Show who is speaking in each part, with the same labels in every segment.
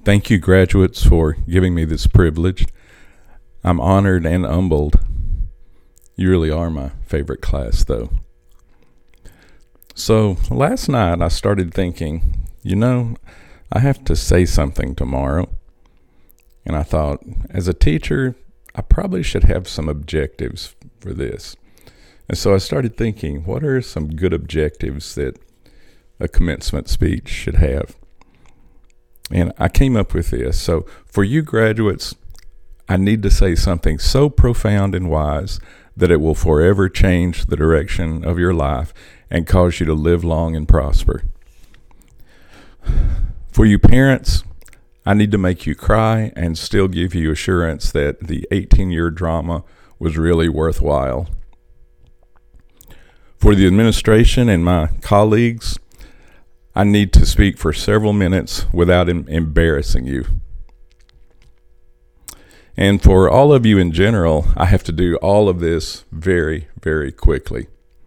Speaker 1: Thank you, graduates, for giving me this privilege. I'm honored and humbled. You really are my favorite class, though. So last night I started thinking, I have to say something tomorrow. And I thought, as a teacher, I probably should have some objectives for this. And so I started thinking, what are some good objectives that a commencement speech should have? And I came up with this. So for you graduates, I need to say something so profound and wise that it will forever change the direction of your life and cause you to live long and prosper. For you parents, I need to make you cry and still give you assurance that the 18-year drama was really worthwhile. For the administration and my colleagues, I need to speak for several minutes without embarrassing you. And for all of you in general, I have to do all of this very, very quickly.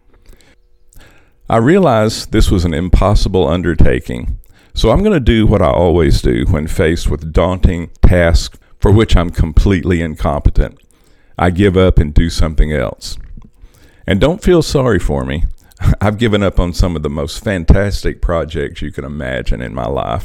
Speaker 1: I realize this was an impossible undertaking, so I'm going to do what I always do when faced with daunting tasks for which I'm completely incompetent. I give up and do something else. And don't feel sorry for me. I've given up on some of the most fantastic projects you can imagine in my life.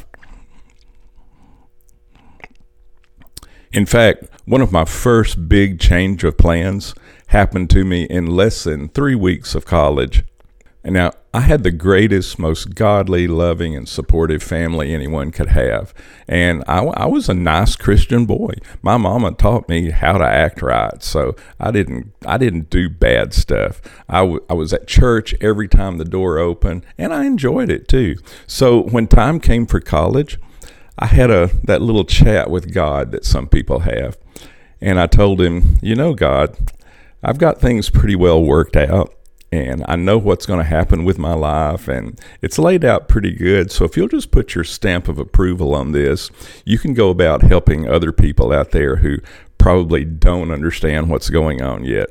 Speaker 1: In fact, one of my first big change of plans happened to me in less than 3 weeks of college. And now, I had the greatest, most godly, loving, and supportive family anyone could have. And I was a nice Christian boy. My mama taught me how to act right, so I didn't do bad stuff. I was at church every time the door opened, and I enjoyed it too. So when time came for college, I had that little chat with God that some people have. And I told him, God, I've got things pretty well worked out. And I know what's going to happen with my life, and it's laid out pretty good. So if you'll just put your stamp of approval on this, you can go about helping other people out there who probably don't understand what's going on yet.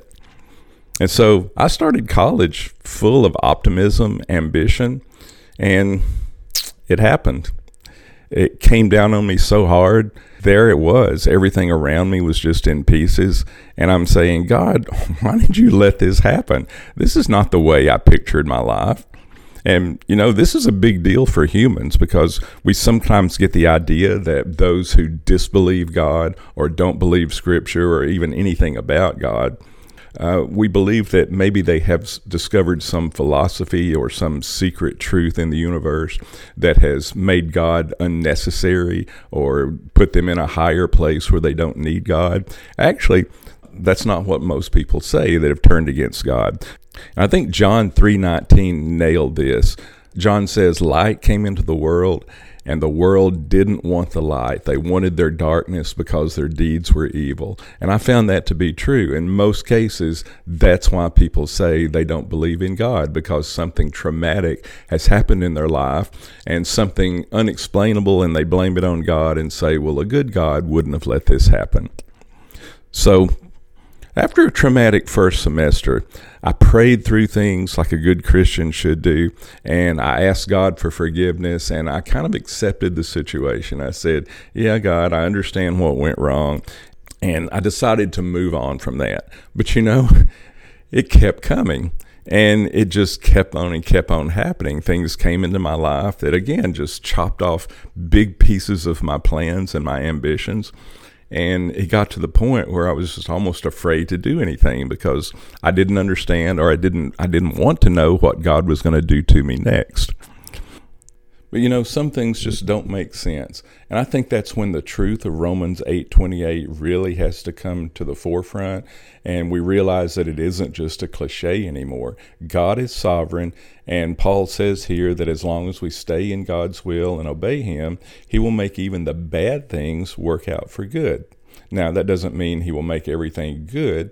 Speaker 1: And so I started college full of optimism, ambition, and it happened. It came down on me so hard. There it was. Everything around me was just in pieces. And I'm saying, God, why did you let this happen? This is not the way I pictured my life. And, this is a big deal for humans because we sometimes get the idea that those who disbelieve God or don't believe Scripture or even anything about God, we believe that maybe they have discovered some philosophy or some secret truth in the universe that has made God unnecessary or put them in a higher place where they don't need God. Actually, that's not what most people say that have turned against God. And I think John 3:19 nailed this. John says, light came into the world, and the world didn't want the light. They wanted their darkness because their deeds were evil. And I found that to be true. In most cases, that's why people say they don't believe in God, because something traumatic has happened in their life and something unexplainable, and they blame it on God and say, well, a good God wouldn't have let this happen. So after a traumatic first semester, I prayed through things like a good Christian should do, and I asked God for forgiveness, and I kind of accepted the situation. I said, yeah, God, I understand what went wrong, and I decided to move on from that. But it kept coming, and it just kept on and kept on happening. Things came into my life that, again, just chopped off big pieces of my plans and my ambitions. And it got to the point where I was just almost afraid to do anything because I didn't understand, or I didn't want to know what God was going to do to me next. But some things just don't make sense. And I think that's when the truth of Romans 8:28 really has to come to the forefront, and we realize that it isn't just a cliche anymore. God is sovereign, and Paul says here that as long as we stay in God's will and obey Him, He will make even the bad things work out for good. Now, that doesn't mean He will make everything good,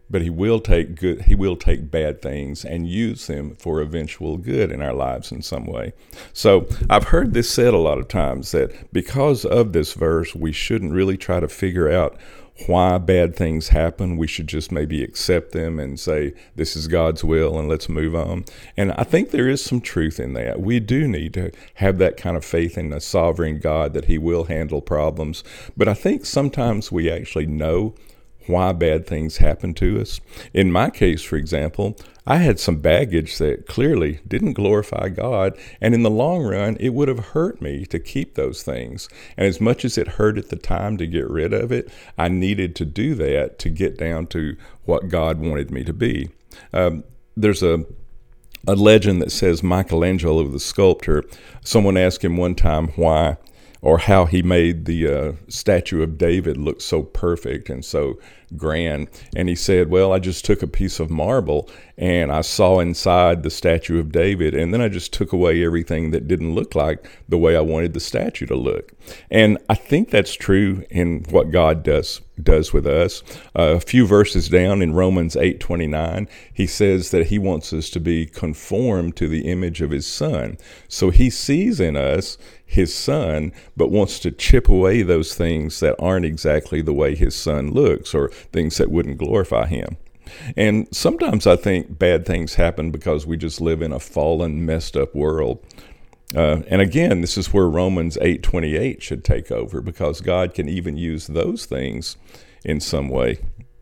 Speaker 1: but he will take bad things and use them for eventual good in our lives in some way. So I've heard this said a lot of times, that because of this verse, we shouldn't really try to figure out why bad things happen. We should just maybe accept them and say, this is God's will, and let's move on. And I think there is some truth in that. We do need to have that kind of faith in a sovereign God, that he will handle problems. But I think sometimes we actually know why bad things happen to us. In my case, for example, I had some baggage that clearly didn't glorify God, and in the long run, it would have hurt me to keep those things. And as much as it hurt at the time to get rid of it, I needed to do that to get down to what God wanted me to be. There's a legend that says Michelangelo, the sculptor, someone asked him one time why or how he made the statue of David look so perfect and so grand. And he said, well, I just took a piece of marble and I saw inside the statue of David, and then I just took away everything that didn't look like the way I wanted the statue to look. And I think that's true in what God does with us. A few verses down in Romans 8:29, he says that he wants us to be conformed to the image of his Son. So he sees in us his Son, but wants to chip away those things that aren't exactly the way his Son looks, or things that wouldn't glorify him. And sometimes I think bad things happen because we just live in a fallen, messed up world. And again, this is where Romans 8:28 should take over, because God can even use those things in some way.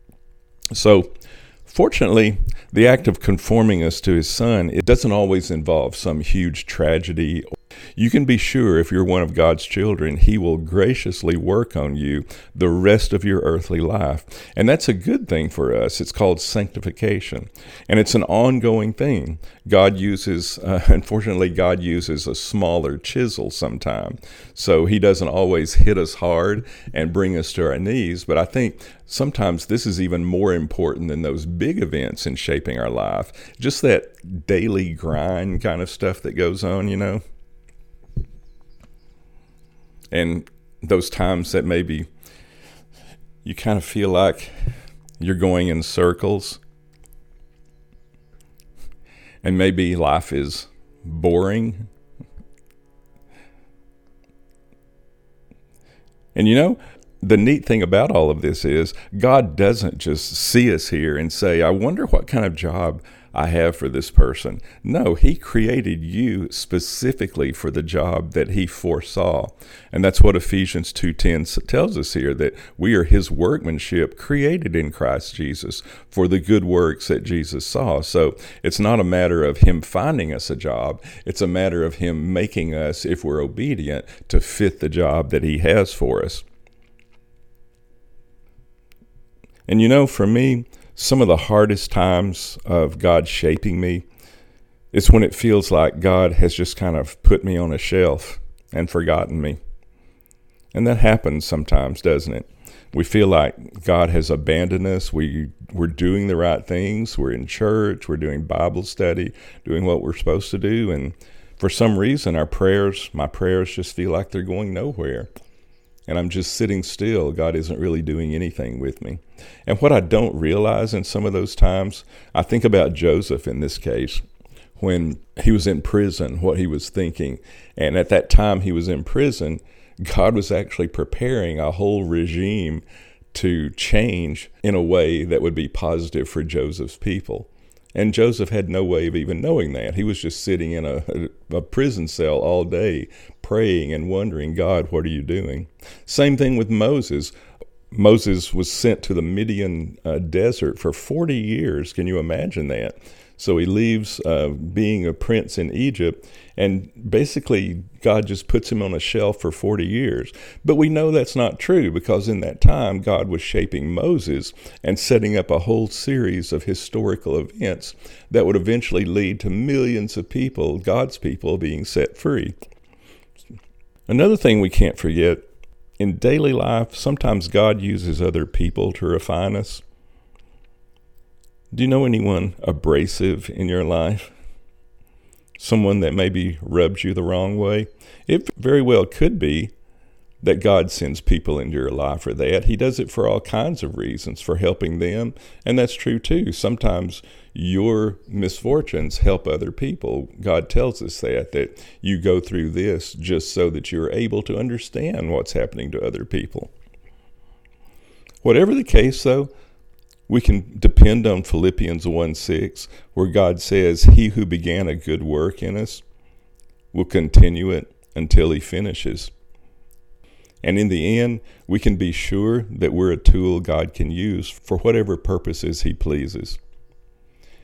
Speaker 1: So, fortunately, the act of conforming us to his Son, it doesn't always involve some huge tragedy. You can be sure, if you're one of God's children, he will graciously work on you the rest of your earthly life. And that's a good thing for us. It's called sanctification. And it's an ongoing thing. Unfortunately, God uses a smaller chisel sometimes. So he doesn't always hit us hard and bring us to our knees. But I think sometimes this is even more important than those big events in shaping our life. Just that daily grind kind of stuff that goes on, And those times that maybe you kind of feel like you're going in circles, and maybe life is boring. And the neat thing about all of this is God doesn't just see us here and say, I wonder what kind of job I have for this person. No, he created you specifically for the job that he foresaw. And that's what Ephesians 2:10 tells us here, that we are his workmanship created in Christ Jesus for the good works that Jesus saw. So it's not a matter of him finding us a job. It's a matter of him making us, if we're obedient, to fit the job that he has for us. And for me, some of the hardest times of God shaping me is when it feels like God has just kind of put me on a shelf and forgotten me. And that happens sometimes, doesn't it? We feel like God has abandoned us. We're doing the right things. We're in church. We're doing Bible study, doing what we're supposed to do. And for some reason, my prayers just feel like they're going nowhere. And I'm just sitting still. God isn't really doing anything with me. And what I don't realize in some of those times, I think about Joseph in this case, when he was in prison, what he was thinking. And at that time he was in prison, God was actually preparing a whole regime to change in a way that would be positive for Joseph's people. And Joseph had no way of even knowing that. He was just sitting in a prison cell all day, praying and wondering, God, what are you doing? Same thing with Moses. Moses was sent to the Midian desert for 40 years. Can you imagine that? So he leaves being a prince in Egypt, and basically God just puts him on a shelf for 40 years. But we know that's not true, because in that time God was shaping Moses and setting up a whole series of historical events that would eventually lead to millions of people, God's people, being set free. Another thing we can't forget, in daily life, sometimes God uses other people to refine us. Do you know anyone abrasive in your life? Someone that maybe rubs you the wrong way? It very well could be that God sends people into your life for that. He does it for all kinds of reasons, for helping them. And that's true too. Sometimes your misfortunes help other people. God tells us that you go through this just so that you're able to understand what's happening to other people. Whatever the case, though, we can depend on Philippians 1:6, where God says, "He who began a good work in us will continue it until he finishes." And in the end, we can be sure that we're a tool God can use for whatever purposes he pleases.